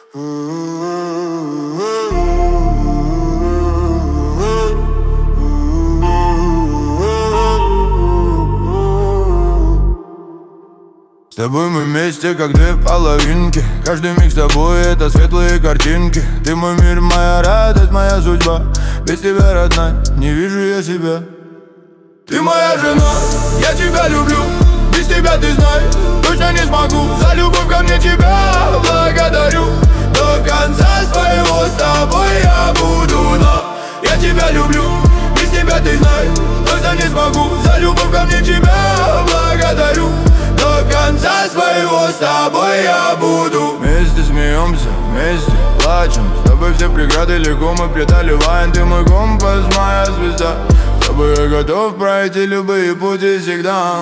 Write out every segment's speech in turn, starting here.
С тобой мы вместе, как две половинки. Каждый миг с тобой — это светлые картинки. Ты мой мир, моя радость, моя судьба. Без тебя, родная, не вижу я себя. Ты моя жена, я тебя люблю. Без тебя, ты знай, точно не смогу. За любовь ко мне тебя благодарю. До конца своего с тобой я буду. Но я тебя люблю. Без тебя, ты знай, точно не смогу. За любовь ко мне тебя благодарю. До конца своего с тобой я буду. Вместе смеемся, вместе плачем. С тобой все преграды легко мы преодолеваем. Ты мой компас, моя звезда. С тобой я готов пройти любые пути всегда.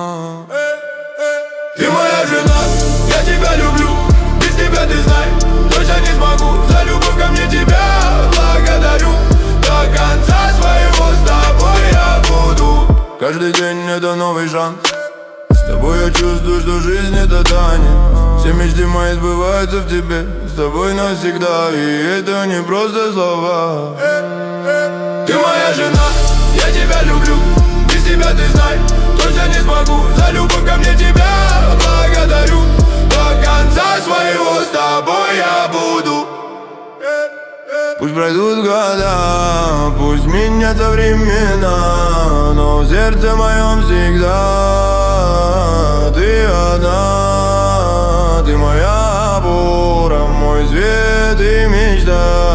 Ты моя жена, я тебя люблю. Без тебя, ты знай, точно не смогу. За любовь ко мне тебя благодарю. До конца своего с тобой я буду. Каждый день это новый шанс. С тобой я чувствую, что жизнь это танец. Все мечты мои сбываются в тебе. С тобой навсегда, и это не просто слова. Ты моя жена, я тебя люблю. Без тебя, ты знай, точно не смогу. За любовь ко мне тебя благодарю. До конца своего с тобой я буду. Пусть пройдут года, пусть меняются времена, но в сердце моем всегда ты одна. Ты моя опора, мой свет и мечта.